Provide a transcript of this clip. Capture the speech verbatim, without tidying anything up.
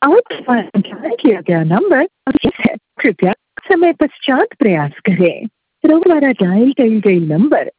आपके द्वारा डायल किया गया नंबर अभिषेक है। कृपया समय पश्चात प्रयास करें। द्वारा डायल की गई नंबर